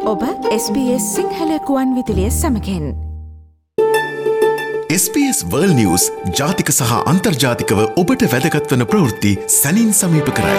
ඔබ SBS සිංහල කුවන් විදුලිය සමඟෙන් SBS World News ජාතික සහ අන්තර්ජාතිකව ඔබට වැදගත් වන ප්‍රවෘත්ති සැනින් සමීප කරයි.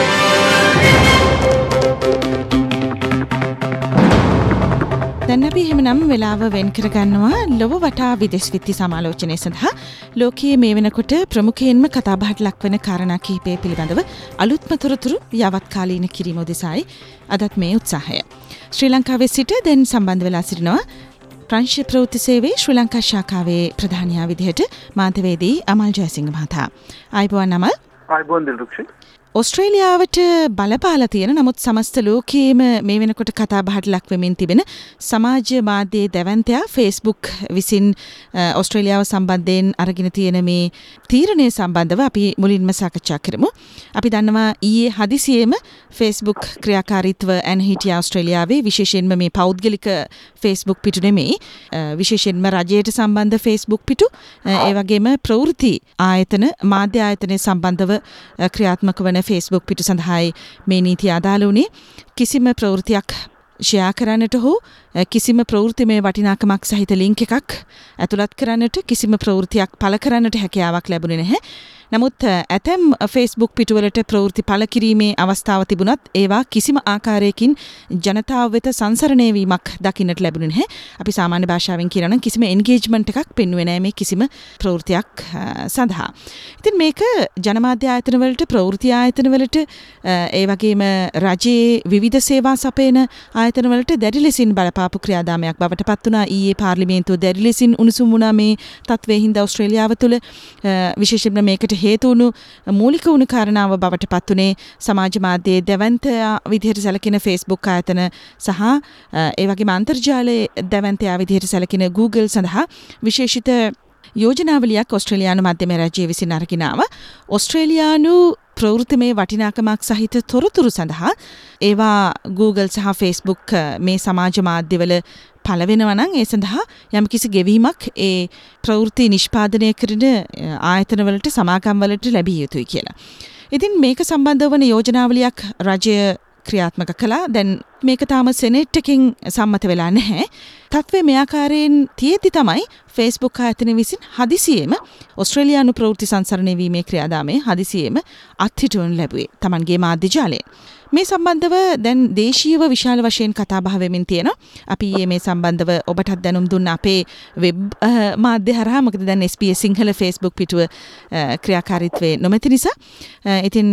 දැන් අපි එහෙමනම් වෙලාව වෙන් කරගන්නවා ලොව වටා විදේශ විත්ති සමාලෝචනය සඳහා ලෝකයේ මේ වෙනකොට ප්‍රමුඛයෙන්ම කතාබහට ලක්වන කාරණා කිහිපය පිළිබඳව අලුත්ම තොරතුරු යවත්කාලීන කිරීම උදෙසායි අදත් මේ උත්සාහය. ශ්‍රී ලංකාවේ සිට දැන් සම්බන්ධ වෙලා සිටිනවා ප්‍රංශ ප්‍රවෘත්ති සේවයේ ශ්‍රී ලංකා ශාඛාවේ ප්‍රධානියා විදිහට මාධ්‍යවේදී අමල් ජයසිංහ මහතා. ආයුබෝවන් අමල්. ආයුබෝවන් දිල්රුක්ෂි. ඔස්ට්‍රේලියාවට බලපාලා තියෙන නමුත් සමස්ත ලෝකයේම මේ වෙනකොට කතා බහට ලක් වෙමින් තිබෙන සමාජ මාධ්‍යයේ දැවැන්තයා Facebook විසින් ඔස්ට්‍රේලියාව සම්බන්ධයෙන් අරගෙන තියෙන මේ තීරණය සම්බන්ධව අපි මුලින්ම සාකච්ඡා කරමු. අපි දන්නවා ඊයේ හදිසියෙම Facebook ක්‍රියාකාරීත්ව ඇනහිටියා ඔස්ට්‍රේලියාවේ විශේෂයෙන්ම මේ පෞද්ගලික Facebook පිටු නෙමෙයි විශේෂයෙන්ම රජයට සම්බන්ධ Facebook පිටු ඒ වගේම ප්‍රවෘත්ති ආයතන මාධ්‍ය ආයතන සම්බන්ධව ක්‍රියාත්මක වන Facebook පිටු සඳහායි මේ නීතිය අදාළ වුණේ. කිසිම ප්‍රවෘත්තියක් ෂෙයා කරන්නට හෝ කිසිම ප්‍රවෘත්තිමය වටිනාකමක් සහිත ලින්ක් එකක් ඇතුළත් කරන්නට කිසිම ප්‍රවෘත්තියක් පළ කරන්නට හැකියාවක් ලැබුණේ නැහැ. නමුත් ඇතැම් Facebook පිටුවලට ප්‍රවෘත්ති පළ කිරීමේ අවස්ථාව තිබුණත් ඒවා කිසිම ආකාරයකින් ජනතාව වෙත සංසරණය වීමක් දකින්නට ලැබුණේ නැහැ. අපි සාමාන්‍ය භාෂාවෙන් කියනවා නම් කිසිම එන්ගේජ්මන්ට් එකක් පෙන්වුවේ නැහැ මේ කිසිම ප්‍රවෘත්තියක් සඳහා. ඉතින් මේක ජනමාධ්‍ය ආයතන වලට ප්‍රවෘත්ති ආයතන වලට ඒ වගේම රජයේ විවිධ සේවා සපයන ආයතන වලට දැඩි ලෙසින් බලපාපු ක්‍රියාදාමයක් බවට පත් වුණා. ඊයේ පාර්ලිමේන්තුව දැඩි ලෙසින් උණුසුම් වුණා මේ තත්ත්වයේ හින්දා ඔස්ට්‍රේලියාව තුළ විශේෂයෙන්ම මේකට හේතු වුණු මූලික වුණු කාරණාව බවට පත් වුණේ සමාජ මාධ්‍යයේ දැවැන්තයා විදිහට සැලකෙන Facebook ආයතන සහ ඒ වගේම අන්තර්ජාලයේ දැවැන්තයා විදිහට සැලකෙන Google සඳහා විශේෂිත යෝජනාවලියක් ඔස්ට්‍රේලියානු මධ්‍යම රාජ්‍යය විසින් අරගෙන ආවා. ඔස්ට්‍රේලියානු ප්‍රවෘත්තිමය වටිනාකමක් සහිත තොරතුරු සඳහා ඒවා Google සහ Facebook මේ සමාජ මාධ්‍යවල පළ වෙනවා නම් ඒ සඳහා යම්කිසි ගෙවීමක් ඒ ප්‍රවෘත්ති නිෂ්පාදනය කරන ආයතනවලට සමාගම්වලට ලැබිය යුතුයි කියලා. ඉතින් මේක සම්බන්ධ වන යෝජනාවලියක් රජය ක්‍රියාත්මක කළා. දැන් මේක තාම සෙනෙට් එකකින් සම්මත වෙලා නැහැ. තත්ත්වය මේ ආකාරයෙන් තියෙද්දි තමයි Facebook ආයතනය විසින් හදිසියෙම ඔස්ට්‍රේලියානු ප්‍රවෘත්ති සංසරණය වීමේ ක්‍රියාදාමයේ හදිසියෙම අත්හිටුවනු ලැබුවේ තමන්ගේ මාධ්‍ය ජාලයේ. මේ සම්බන්ධව දැන් දේශීයව විශාල වශයෙන් කතා බහ වෙමින් තියෙනවා. අපි මේ සම්බන්ධව ඔබටත් දැනුම් දුන්න අපේ වෙබ් මාධ්‍ය හරහා. මොකද දැන් SBS සිංහල Facebook පිටුව ක්‍රියාකාරීත්වයේ නොමැති නිසා. ඉතින්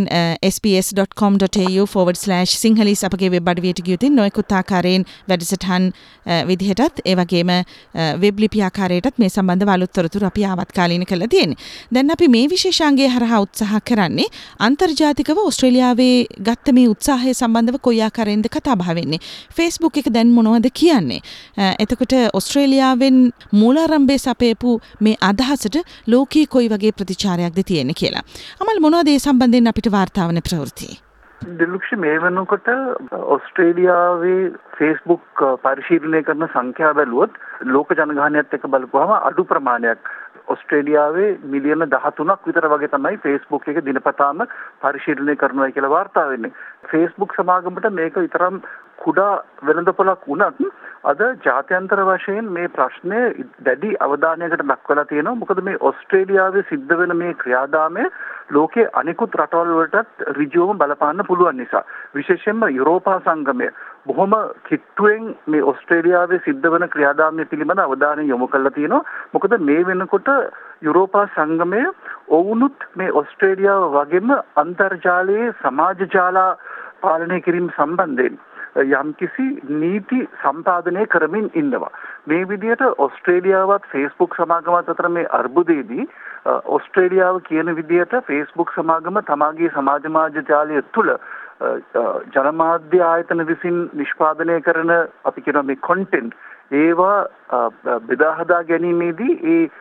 sbs.com.au/sinhalese අපගේ වෙබ් අඩවියට ගියොත් නොයෙකුත් ආකාරයෙන් වැඩසටහන් විදිහටත් ඒ වගේම වෙබ් ලිපි ආකාරයටත් මේ සම්බන්ධව අලුත් තොරතුරු අපි ආවත්කාලීන කරලා තියෙන්නේ. දැන් අපි මේ විශේෂාංගය හරහා උත්සාහ කරන්නේ අන්තර්ජාතිකව ඔස්ට්‍රේලියාවේ ගත්ත මේ උත්සාහය සම්බන්ධව කොයි ආකාරයෙන්ද කතා බහ වෙන්නේ. Facebook එක දැන් මොනවද කියන්නේ? එතකොට ඔස්ට්‍රේලියාවෙන් මූලාරම්භයේ සපයපු මේ අදහසට ලෝකී කොයි වගේ ප්‍රතිචාරයක්ද තියෙන්නේ කියලා. අමල් මොනවද මේ සම්බන්ධයෙන් අපිට වාර්තා වන ප්‍රවෘත්ති? දිල්රුක්ෂි මේ වෙනකොට ඔස්ට්‍රේලියාවේ Facebook පරිශීලනය කරන සංඛ්‍යාව බැලුවොත් ලෝක ජනගහනයත් එක්ක බලපුවාම අඩු ප්‍රමාණයක් ඔස්ට්‍රේලියාවේ මිලියන 13ක් විතර වගේ තමයි Facebook එක දිනපතාම පරිශීලනය කරනවා කියලා වාර්තා වෙන්නේ. Facebook සමාගමට මේක විතරම් කුඩා වෙළඳපොළක් වුණත් අද ජාත්‍යන්තර වශයෙන් මේ ප්‍රශ්නය දැඩි අවධානයකට ලක්වලා තියෙනවා. මොකද මේ ඔස්ට්‍රේලියාවේ සිද්ධ වෙන මේ ක්‍රියාදාමය ලෝකයේ අනෙකුත් රටවල් වලටත් ඍජුවම බලපාන්න පුළුවන් නිසා. විශේෂයෙන්ම යුරෝපා සංගමය බොහොම කිට්ටුවෙන් මේ ඔස්ට්‍රේලියාවේ සිද්ධ වෙන ක්‍රියාදාමය පිළිබඳ අවධානය යොමු කරලා තියෙනවා. මොකද මේ වෙනකොට යුරෝපා සංගමය ඔවුනුත් මේ ඔස්ට්‍රේලියාව වගේම අන්තර්ජාලයේ සමාජ ජාලා පාලනය කිරීම සම්බන්ධයෙන් යම්කිසි නීති සම්පාදනය කරමින් ඉන්නවා. මේ විදිහට ඔස්ට්‍රේලියාවත් Facebook සමාගමත් අතර මේ අර්බුදයේදී ඔස්ට්‍රේලියාව කියන විදිහට Facebook සමාගම තමාගේ සමාජ මාධ්‍ය ජාලය තුළ ජනමාධ්‍ය ආයතන විසින් නිෂ්පාදනය කරන අපි කියන මේ කොන්ටෙන්ට් ඒවා බෙදා හදා ගැනීමේදී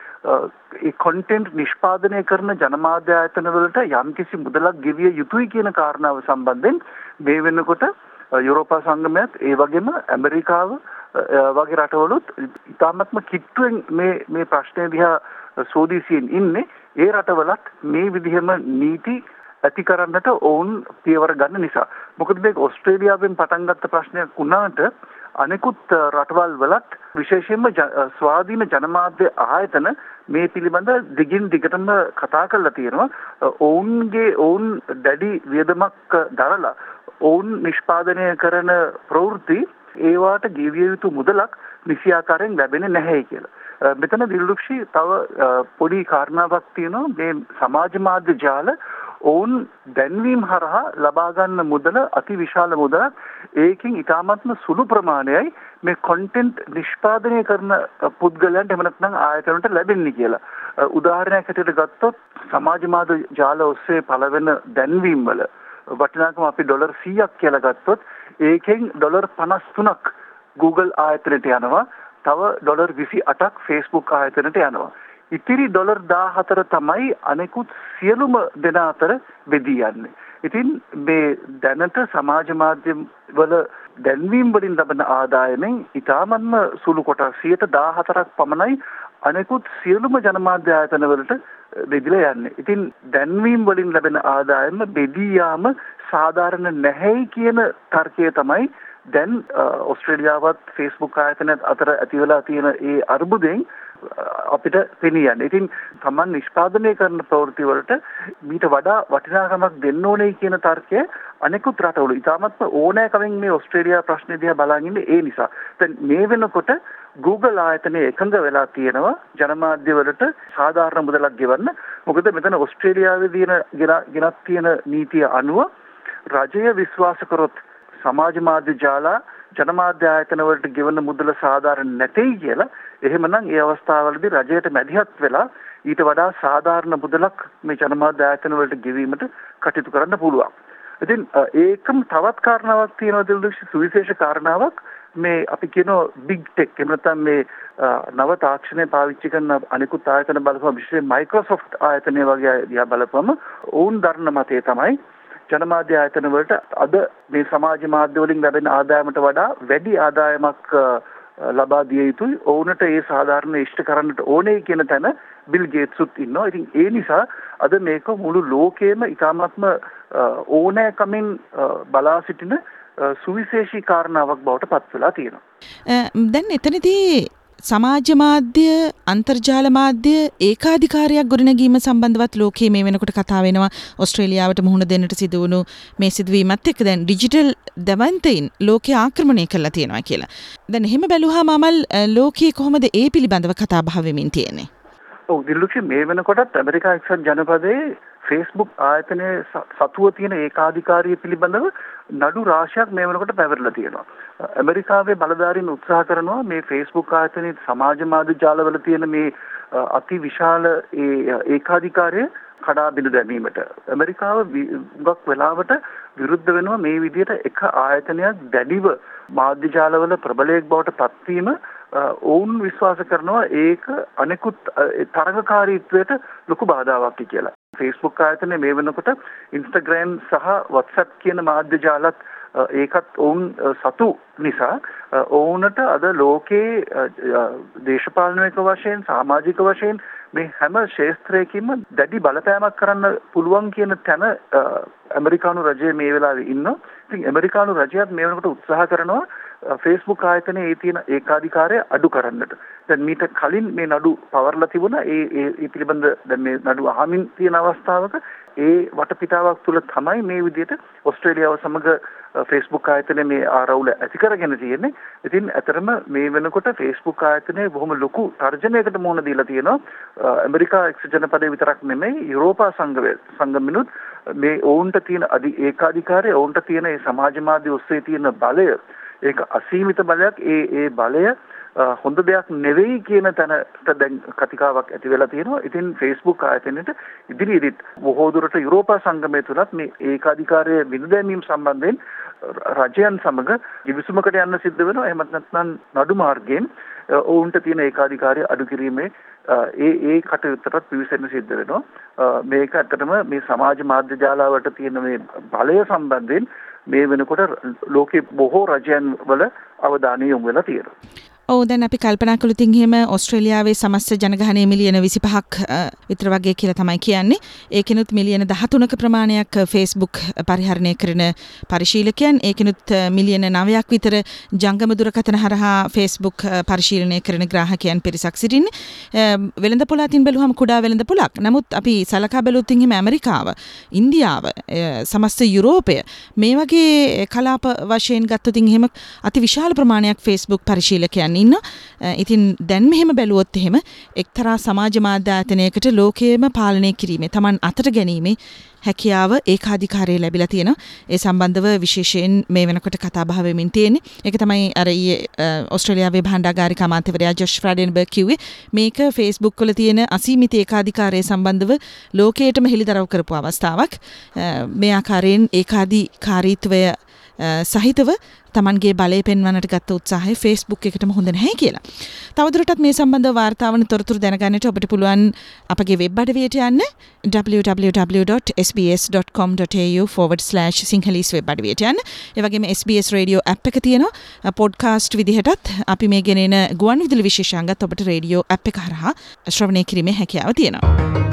ඒ කොන්ටෙන්ට් නිෂ්පාදනය කරන ජනමාධ්‍ය ආයතන වලට යම්කිසි මුදලක් ගෙවිය යුතුයි කියන කාරණාව සම්බන්ධයෙන් මේ වෙනකොට යුරෝපා සංගමයත් ඒ වගේම ඇමරිකාව වගේ රටවලුත් ඉතාමත්ම කිට්ටුවෙන් මේ ප්‍රශ්නය දිහා සෝදිසියෙන් ඉන්නේ. ඒ රටවලත් මේ විදිහම නීති ඇති කරන්නට ඔවුන් පියවර ගන්න නිසා. මොකද මේක ඔස්ට්‍රේලියාවෙන් පටන් ගත්ත ප්‍රශ්නයක් වුණාට අනෙකුත් රටවල් වලත් විශේෂයෙන්ම ස්වාධීන ජනමාධ්‍ය ආයතන මේ පිළිබඳ දිගින් දිගටම කතා කරලා තියෙනවා. ඔවුන් දැඩි වියදමක් දරලා ඔවුන් නිෂ්පාදනය කරන ප්‍රවෘත්ති ඒවාට ගෙවිය යුතු මුදලක් නිසි ආකාරයෙන් ලැබෙන්නේ නැහැ කියලා. මෙතන දිල්රුක්ෂි තව පොඩි කාරණාවක් තියෙනවා. මේ සමාජ මාධ්‍ය ජාල ඔවුන් දැන්වීම් හරහා ලබා ගන්න මුදල අති විශාල මුදලක්. ඒකෙන් ඉතාමත්ම සුළු ප්‍රමාණයයි මේ කොන්ටෙන්ට් නිෂ්පාදනය කරන පුද්ගලයන්ට එහෙම නැත්නම් ආයතනවලට ලැබෙන්නේ කියලා. උදාහරණයක් හැටියට ගත්තොත් සමාජ මාධ්‍ය ජාල ඔස්සේ පළවෙන දැන්වීම් වල වටිනාකම අපි ඩොලර් 100ක් කියලා ගත්තොත් ඒකෙන් ඩොලර් 53ක් Google ආයතනයට යනවා. තව ඩොලර් 28ක් Facebook ආයතනයට යනවා. ඉතිරි ඩොලර් 14 තමයි අනෙකුත් සියලුම දෙනා අතර බෙදී යන්නේ. ඉතින් මේ දැනට සමාජ මාධ්‍ය වල දැන්වීම් වලින් ලබන ආදායමෙන් ඉතාමත්ම සුළු කොටස් 14ක් පමණයි අනෙකුත් සියලුම ජනමාධ්‍ය ආයතන වලට බෙදලා යන්නේ. ඉතින් දැන්වීම් වලින් ලැබෙන ආදායම බෙදී යාම සාධාරණ නැහැයි කියන තර්කය තමයි දැන් ඕස්ට්‍රේලියාවත් Facebook ආයතනත් අතර ඇති වෙලා තියෙන ඒ අර්බුදයෙන් අපිට පෙනී යන්නේ. ඉතින් Taman නිෂ්පාදනය කරන ප්‍රවෘත්ති වලට මීට වඩා වටිනාකමක් දෙන්න ඕනේ කියන තර්කය අනෙකුත් රටවල ඉතාමත්ම ඕනෑකමින් මේ ඕස්ට්‍රේලියා ප්‍රශ්නේ දිහා බලන් ඉන්නේ ඒ නිසා. දැන් මේ වෙනකොට Google ආයතනයේ එකඟ වෙලා තියෙනවා ජනමාධ්‍ය වලට සාධාරණ මුදලක් ගෙවන්න. මොකද මෙතන ඕස්ට්‍රේලියාවේ ගෙනත් තියෙන නීතිය අනුව රජය විශ්වාස කරොත් සමාජ මාධ්‍ය ජාලා ජනමාධ්‍ය ආයතන වලට ගෙවන මුදල සාධාරණ නැtei කියලා. එහෙමනම් ඒ අවස්ථාවවලදී රජයට මැදිහත් වෙලා ඊට වඩා සාධාරණ මුදලක් මේ ජනමාධ්‍ය ආයතන වලට ගෙවීමට කටයුතු කරන්න පුළුවන්. ඉතින් ඒකම තවත් කාරණාවක් තියෙනවා දිල්දුක්ෂ සුවිශේෂ කාරණාවක් මේ අපි කියනවා big tech එහෙම නැත්නම් මේ නව තාක්ෂණය පාවිච්චි කරන අනිකුත් ආයතන බලපුවම විශේෂයෙන් Microsoft ආයතනය වගේ දිහා බලපුවම ඔවුන් දරන මතය තමයි ජනමාධ්‍ය ආයතන වලට අද මේ සමාජ මාධ්‍ය වලින් ලැබෙන ආදායමට වඩා වැඩි ආදායමක් ලබා දිය යුතුයි. ඔවුන්ට ඒ සාධාරණ ඉෂ්ට කරන්නට ඕනේ කියන තැන බිල් ගේට්ස්ුත් ඉන්නවා. ඉතින් ඒ නිසා අද මේක මුළු ලෝකයේම ඉතාමත්ම ඕනෑකමින් බලා සිටින සුවිශේෂී කාරණාවක් බවට පත් වෙලා තියෙනවා. දැන් එතනදී සමාජ මාධ්‍ය අන්තර්ජාල මාධ්‍ය ඒකාධිකාරයක් ගොඩනැගීම සම්බන්ධවත් ලෝකයේ මේ වෙනකොට කතා වෙනවා. ඕස්ට්‍රේලියාවට මුහුණ දෙන්නට සිදු වුණු මේ සිදුවීමත් එක්ක දැන් ඩිජිටල් දැවැන්තයින් ලෝකය ආක්‍රමණය කරලා තියෙනවා කියලා. දැන් එහෙම බැලුවාම අමල් ලෝකයේ කොහොමද ඒ පිළිබඳව කතා බහ වෙමින් තියෙන්නේ? ඔව් දිල්ලුක්ෂි මේ වෙනකොටත් ඇමරිකා එක්සත් ජනපදයේ Facebook ආයතනයේ සතුව තියෙන ඒකාධිකාරිය පිළිබඳව නඩු රාශියක් මේ වෙනකොට පැවරලා තියෙනවා. ඇමරිකාවේ බලධාරීන් උත්සාහ කරනවා මේ Facebook ආයතනයේ සමාජ මාධ්‍ය ජාලවල තියෙන මේ අති විශාල ඒකාධිකාරය කඩා බිඳ දැමීමට. ඇමරිකාව ගොඩක් වෙලාවට විරුද්ධ වෙනවා මේ විදිහට එක ආයතනයක් දැඩිව මාධ්‍ය ජාලවල ප්‍රබලයක් බවට පත්වීම. ඔවුන් විශ්වාස කරනවා ඒක අනෙකුත් තරඟකාරීත්වයට ලොකු බාධාවක් කියලා. Facebook ආයතනයේ මේ වෙනකොට Instagram සහ WhatsApp කියන මාධ්‍ය ජාලත් ඒකත් ඔවුන් සතු නිසා ඔවුන්ට අද ලෝකේ දේශපාලනික වශයෙන් සමාජික වශයෙන් මේ හැම ක්ෂේත්‍රයකින්ම දැඩි බලපෑමක් කරන්න පුළුවන් කියන තැන ඇමරිකානු රජය මේ වෙලාවේ ඉන්නවා. ඉතින් ඇමරිකානු රජයත් මේ වෙනකොට උත්සාහ කරනවා Facebook ආයතනයේ තියෙන ඒකාධිකාරය අඩු කරන්නට. දැන් මීට කලින් මේ නඩු පවර්ලා තිබුණා. ඒ පිළිබඳ දැන් මේ නඩු අහමින් තියෙන අවස්ථාවක ඒ වටපිටාවක් තුල තමයි මේ විදිහට ඕස්ට්‍රේලියාව සමග Facebook ආයතනයේ මේ ආරවුල ඇති කරගෙන තියෙන්නේ. ඉතින් ඇතරම මේ වෙනකොට Facebook ආයතනයේ බොහොම ලොකු තර්ජනයකට මුහුණ දීලා තියෙනවා. ඇමරිකා එක්සත් ජනපදයේ විතරක් නෙමෙයි යුරෝපා සංගමෙනුත් මේ ඔවුන්ට තියෙන ඒකාධිකාරය ඔවුන්ට තියෙන ඒ සමාජ මාධ්‍ය ඔස්සේ තියෙන බලය ඒක අසීමිත බලයක්. ඒ බලය හොඳ දෙයක් නෙවෙයි කියන තැනට දැන් කතිකාවක් ඇති වෙලා තියෙනවා. ඉතින් Facebook ආයතනයේ ඉදිරියේදීත් බොහෝ දුරට යුරෝපා සංගමය තුලත් මේ ඒකාධිකාරය බිඳදැමීම් සම්බන්ධයෙන් රජයන් සමග කිවිසුමකට යන්න සිද්ධ වෙනවා. එහෙමත් නැත්නම් නඩු මාර්ගයෙන් ඔවුන්ට තියෙන ඒකාධිකාරය අඩු කිරීමේ ඒ කටයුත්තට පිවිසෙන්න සිද්ධ වෙනවා. මේක ඇත්තටම මේ සමාජ මාධ්‍ය ජාලාවට තියෙන මේ බලය සම්බන්ධයෙන් මේ වෙනකොට ලෝකේ බොහෝ රජයන් වල අවධානය යොමු වෙලා තියෙනවා. ඔව් දැන් අපි කල්පනා කළොත් එහෙම ඕස්ට්‍රේලියාවේ සමස්ත ජනගහනය මිලියන 25ක් විතර වගේ කියලා තමයි කියන්නේ. ඒකිනුත් මිලියන 13ක ප්‍රමාණයක් Facebook පරිහරණය කරන පරිශීලකයන්, ඒකිනුත් මිලියන 9ක් විතර ජංගම දුරකථන හරහා Facebook පරිශීලනය කරන ග්‍රාහකයන් පිරිසක් සිටින්නේ. වෙළඳපොළ අතින් බැලුවම කුඩා වෙළඳපොළක්. නමුත් අපි සලකා බැලුවොත් එහෙම ඇමරිකාව, ඉන්දියාව, සමස්ත යුරෝපය මේ වගේ කලාප වශයෙන් ගත්තොත් එහෙම අති විශාල ප්‍රමාණයක් Facebook පරිශීලකයන් ඉන්නවා. ඉතින් දැන් මෙහෙම බැලුවොත් එහෙම එක්තරා සමාජ මාධ්‍ය ආයතනයකට ලෝකයේම පාලනය කිරීමේ, Taman අතට ගැනීමේ හැකියාව ඒකාධිකාරය ලැබිලා තියෙනවා. ඒ සම්බන්ධව විශේෂයෙන් මේ වෙනකොට කතා බහ වෙමින් තියෙන්නේ. ඒක තමයි අර ඕස්ට්‍රේලියාවේ භාණ්ඩාගාරික අමාත්‍යවරයා ජොෂ් ෆ්‍රැඩෙන්බර්ග් කිව්වේ මේක Facebook වල තියෙන අසීමිත ඒකාධිකාරය සම්බන්ධව ලෝකයටම හෙළිදරව් කරපු අවස්ථාවක්. මේ ආකාරයෙන් ඒකාධිකාරීත්වය සහිතව තමන්ගේ බලය පෙන්වන්නට ගත්ත උත්සාහය Facebook එකටම හොඳ නැහැ කියලා. තවදුරටත් මේ සම්බන්ධව වාර්තා වන තොරතුරු දැනගන්නට ඔබට පුළුවන් අපගේ වෙබ් අඩවියට යන්න www.sbs.com.au/sinhalese වෙබ් අඩවියට යන්න. ඒ වගේම SBS රේඩියෝ ඇප් එක තියෙනවා. පොඩ්කාස්ට් විදිහටත් අපි මේ ගෙනෙන ගුවන් විදුලි විශේෂාංගත් ඔබට රේඩියෝ ඇප් එක හරහා ශ්‍රවණය කිරීමේ හැකියාව තියෙනවා.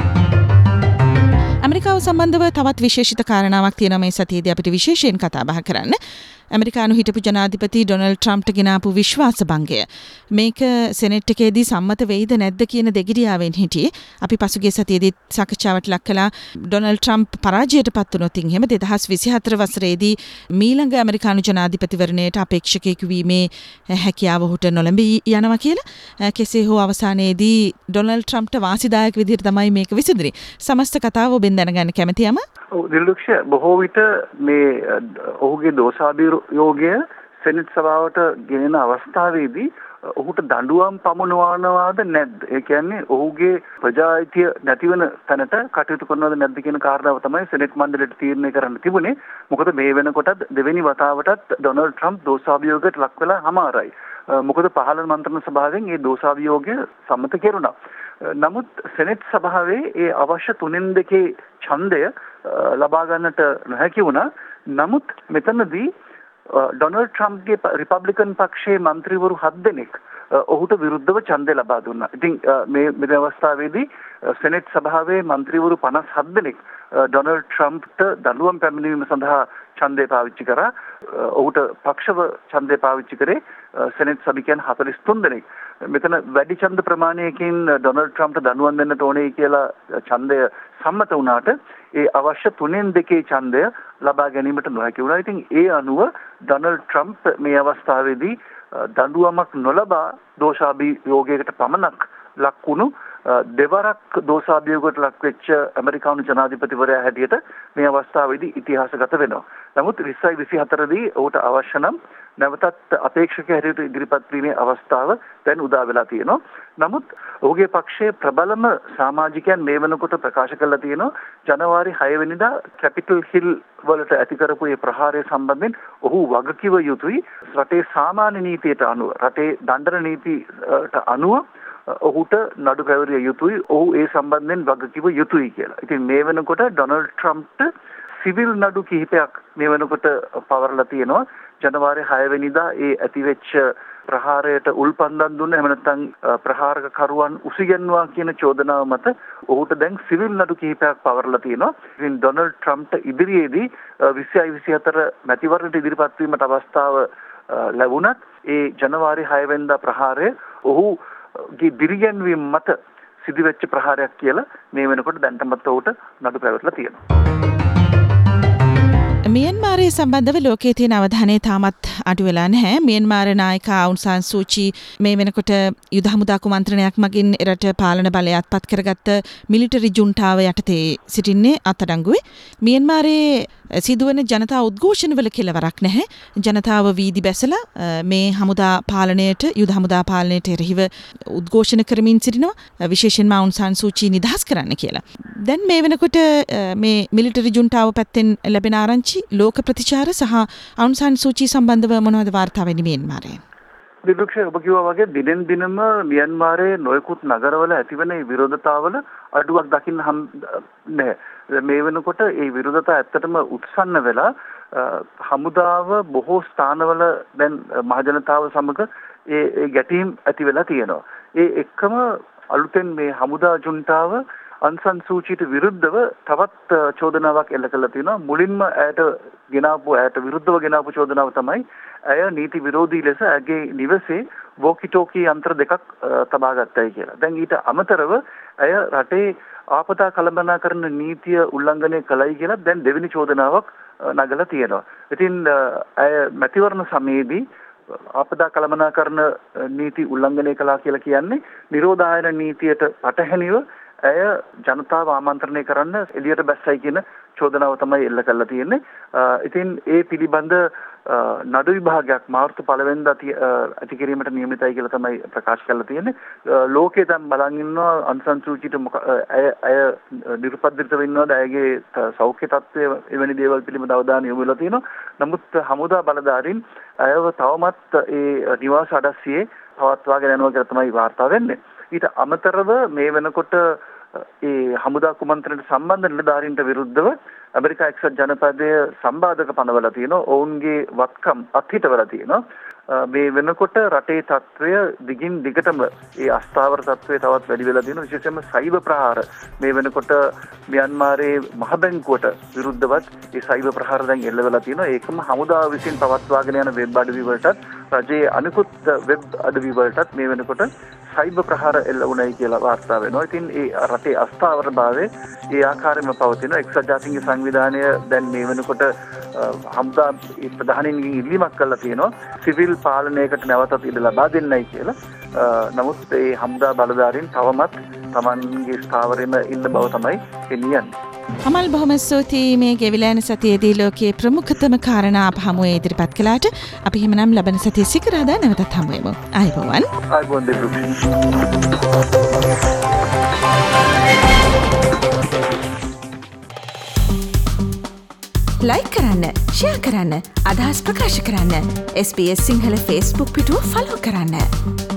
ඇමරිකාව සම්බන්ධව තවත් විශේෂිත කාරණාවක් තියෙනවා මේ සතියේදී අපිට විශේෂයෙන් කතා බහ කරන්න. ඇමරිකානු හිටපු ජනාධිපති ඩොනල්ඩ් ට්‍රම්ප්ට ගෙනාපු විශ්වාස භංගය. මේක සෙනෙට් එකේදී සම්මත වෙයිද නැද්ද කියන දෙගිඩියාවෙන් හිටියේ. අපි පසුගිය සතියේදී සාකච්ඡාවට ලක් කළා ඩොනල්ඩ් ට්‍රම්ප් පරාජයට පත් වුණොත් එහෙම 2024 වසරේදී මීළඟ ඇමරිකානු ජනාධිපතිවරණයට අපේක්ෂකයෙකු වීමේ හැකියාව ඔහුට නොලැබී යනවා කියලා. කෙසේ හෝ අවසානයේදී ඩොනල්ඩ් ට්‍රම්ප්ට වාසිදායක විදිහට තමයි මේක විසඳුනේ. සමස්ත කතාව ඔබෙන් දැනගන්න කැමතියම. දිල්ලුක්ෂ බොහෝ විට මේ ඔහුගේ දෝෂාභියෝගය සෙනෙට් සභාවට ගෙනෙන අවස්ථාවේදී ඔහුට දඬුවම් පමුණවනවාද නැද්ද? ඒ කියන්නේ ඔහුගේ ප්‍රජායිතිය නැතිවන තැනට කටයුතු කරනවද නැද්ද කියන කාරණාව තමයි සෙනෙට් මණ්ඩලයට තීරණය කරන්න තිබුණේ. මොකද මේ වෙනකොටත් දෙවෙනි වතාවටත් ඩොනල්ඩ් ට්‍රම්ප් දෝෂාභියෝගයට ලක් වෙලා හමාරයි. මොකද පහළ මන්ත්‍රණ සභාවෙන් මේ දෝෂාභියෝගය සම්මත කෙරුණා. නමුත් සෙනෙට් සභාවේ ඒ අවශ්‍ය 3/2 ඡන්දය ලබා ගන්නට නොහැකි වුණා. නමුත් මෙතනදී ඩොනල්ඩ් ට්‍රම්ප්ගේ රිපබ්ලිකන් පක්ෂයේ മന്ത്രിවරු 7 දෙනෙක් ඔහුට විරුද්ධව ඡන්දය ලබා දුන්නා. ඉතින් මේ අවස්ථාවේදී සෙනෙට් සභාවේ മന്ത്രിවරු 57 දෙනෙක් ඩොනල්ඩ් ට්‍රම්ප්ට දඬුවම් පැමිණීම සඳහා ඡන්දය පාවිච්චි කරා. ඔහුට පක්ෂව ඡන්දය පාවිච්චි කරේ සෙනෙට් සභිකයන් 43 දෙනෙක්. මෙතන වැඩි ඡන්ද ප්‍රමාණයකින් ඩොනල්ඩ් ට්‍රම්ප්ට දඬුවම් දෙන්නට ඕනේ කියලා ඡන්දය සම්මත වුණාට ඒ අවශ්‍ය 3/2 ඡන්දය ලබා ගැනීමට නොහැකි වුණා. ඉතින් ඒ අනුව ඩොනල්ඩ් ට්‍රම්ප් මේ අවස්ථාවේදී දඬුවමක් නොලබා දෝෂාභියෝගයකට පමණක් ලක් වුණු දෙවරක් දෝෂාභියෝගයට ලක් වෙච්ච ඇමරිකානු ජනාධිපතිවරයා හැටියට මේ අවස්ථාවේදී ඉතිහාසගත වෙනවා. නමුත් 2024 දී ඔහුට අවශ්‍ය නම් නැවතත් අපේක්ෂක හැටියට ඉදිරිපත් වීමේ අවස්ථාව දැන් උදා වෙලා තියෙනවා. නමුත් ඔහුගේ පක්ෂයේ ප්‍රබලම සමාජිකයන් මේ වෙනකොට ප්‍රකාශ කරලා තියෙනවා ජනවාරි 6 වෙනිදා කැපිටල් හිල් වලට ඇති කරපු මේ ප්‍රහාරය සම්බන්ධයෙන් ඔහු වගකිව යුතුයි. රටේ සාමාන්‍ය නීතියට අනුව, රටේ දණ්ඩන නීතියට අනුව ඔහුට නඩු පැවරිය යුතුයි. ඔහු ඒ සම්බන්ධයෙන් වගකිව යුතුයි කියලා. ඉතින් මේ වෙනකොට ඩොනල්ඩ් ට්‍රම්ප්ට සිවිල් නඩු කිහිපයක් මේ වෙනකොට පවරලා තියෙනවා. ජනවාරි 6 වෙනිදා ඒ ඇතිවෙච්ච ප්‍රහාරයට උල්පන්දම් දුන්න එහෙම නැත්නම් ප්‍රහාරක කරුවන් උසිගැන්වුවා කියන චෝදනාව මත ඔහුට දැන් සිවිල් නඩු කිහිපයක් පවරලා තියෙනවා. ඉතින් ඩොනල්ඩ් ට්‍රම්ප්ට ඉදිරියේදී 26-24 මැතිවරණයට ඉදිරිපත් වීමට අවස්ථාව ලැබුණත් ඒ ජනවාරි 6 වෙනිදා ප්‍රහාරය ඔහුගේ දිරිගැන්වීම මත සිදුවෙච්ච ප්‍රහාරයක් කියලා මේ වෙනකොට දැන්ටමත් ඔහුට නඩු පැවරලා තියෙනවා. මියන්මාරයේ සම්බන්ධව ලෝකයේ තියෙන අවධානය තාමත් අඩු වෙලා නැහැ. මියන්මාර නායක ආවුන් සාන් සූචි මේ වෙනකොට යුද හමුදා කුමන්ත්‍රණයක් මගින් එරට පාලන බලය අත්පත් කරගත්ත මිලිටරි ජුන්ටාව යටතේ සිටින්නේ අත්අඩංගුවේ. මියන්මාරයේ සිදුවන ජනතා උද්ඝෝෂණවල කෙලවරක් නැහැ. ජනතාව වීදි බැසලා මේ හමුදා පාලනයට, යුද හමුදා පාලනයට එරෙහිව උද්ඝෝෂණ කරමින් සිටිනවා. විශේෂයෙන්ම ආවුන් සාන් සූචි නිදහස් කරන්න කියලා. දැන් මේ වෙනකොට මේ මිලිටරි ජුන්ටාව පැත්තෙන් ලැබෙන ආරංචි ලෝක ප්‍රතිචාර සහ ආවුන් සාන් සූචි සම්බන්ධව මොනවද වාර්තා වෙන්නේ මියන්මාරයේ? දිලුක්ෂ ඔබ කිව්වා වගේ දිනෙන් දිනම මියන්මාරයේ නොයෙකුත් නගරවල ඇතිවන විරෝධතාවල අඩුවක් දකින්න නැහැ. මේ වෙනකොට ඒ විරෝධතා ඇත්තටම උත්සන්න වෙලා හමුදාව බොහෝ ස්ථානවල දැන් මහජනතාව සමග ඒ ගැටීම් ඇති වෙලා තියෙනවා. ඒ එක්කම අලුතෙන් මේ හමුදා ජුන්ටාව අන්සන් සූචිට විරුද්ධව තවත් චෝදනාවක් එල්ල කළා තියෙනවා. මුලින්ම ඇයට විරුද්ධව ගෙනාපු චෝදනාව තමයි ඇය නීති විරෝධී ලෙස ඇගේ නිවසේ වෝකිටෝකී යන්ත්‍ර දෙකක් තබා ගත්තයි කියලා. දැන් ඊට අමතරව ඇය රටේ ආපදා කළමනාකරන නීතිය උල්ලංඝනය කළයි කියලා දැන් දෙවෙනි චෝදනාවක් නගලා තියෙනවා. ඉතින් ඇය මැතිවරණ සමයේදී ආපදා කළමනාකරන නීති උල්ලංඝනය කළා කියලා කියන්නේ නිරෝධායන නීතියට පටහැනිව ඇය ජනතාව ආමන්ත්‍රණය කරන්න එළියට බැස්සයි කියන චෝදනාව තමයි එල්ල කරලා තියෙන්නේ. ඉතින් ඒ පිළිබඳ නඩු විභාගයක් මාර්තු 1 වෙනිදා ඇති කිරීමට නියමිතයි කියලා තමයි ප්‍රකාශ කරලා තියෙන්නේ. ලෝකේ දැන් බලන් ඉන්නවා අන්සන් සූචිට ඇය නිර්පද්‍රිතව ඉන්නවද, ඇයගේ සෞඛ්‍ය තත්ත්වය එවැනි දේවල් පිළිබඳ අවධානය යොමු වෙලා තියෙනවා. නමුත් හමුදා බලධාරීන් ඇයව තවමත් ඒ නිවාස අඩස්සියේ පවත්වාගෙන යනවා කියලා තමයි වාර්තා වෙන්නේ. ඊට අමතරව මේ වෙනකොට ඒ හමුදා කුමන්ත්‍රණයට සම්බන්ධ නිලධාරීන්ට විරුද්ධව ඇමරිකා එක්සත් ජනපදය සම්බාධක පනවලා තියෙනවා. ඔවුන්ගේ වත්කම් අත්හිටවලා තියෙනවා. මේ වෙනකොට රටේ තත්ත්වය දිගින් දිගටම ඒ අස්ථාවර තත්ත්වය තවත් වැඩි වෙලා තියෙනවා. විශේෂයෙන්ම සයිබර් ප්‍රහාර මේ වෙනකොට මියන්මාරයේ මහ බැංකුවට විරුද්ධවත් ඒ සයිබර් ප්‍රහාර දැන් එල්ල වෙලා තියෙනවා. ඒකම හමුදාව විසින් පවත්වාගෙන යන වෙබ් අඩවි වලටත් රජයේ අනිකුත් වෙබ් අඩවි වලටත් මේ වෙනකොට සයිබර් ප්‍රහාර එල්ල වුණයි කියලා වාර්තා වෙනවා. ඉතින් ඒ රටේ අස්ථාවරභාවය ඒ ආකාරයෙන්ම පවතිනවා. එක්සත් ජාතීන්ගේ සංවිධානය දැන් මේ වෙනකොට හමුදා ප්‍රධානීන්ගෙන් ඉල්ලීමක් කළා තියෙනවා සිවිල් පාලනයකට නැවතත් ඉඩ ලබා දෙන්නයි කියලා. නමුත් ඒ හමුදා බලධාරීන් තවමත් Tamanගේ ස්ථාවරෙම ඉන්න බව තමයි කියන්නේ. අමල් බොහොම ස්තුතියි මේ ගෙවිලා යන සතියේදී ලෝකයේ ප්‍රමුඛතම කාරණා අප හමුවේ ඉදිරිපත් කළාට. අපි එහෙමනම් ලබන සතියේ සිකුරාදා නැවතත් හමු වෙමු. ආයුබෝවන්. ආයුබෝවන් දෙවියන්. ලයික් කරන්න, ෂෙයා කරන්න, අදහස් ප්‍රකාශ කරන්න. SBS සිංහල Facebook පිටුව ෆලෝ කරන්න.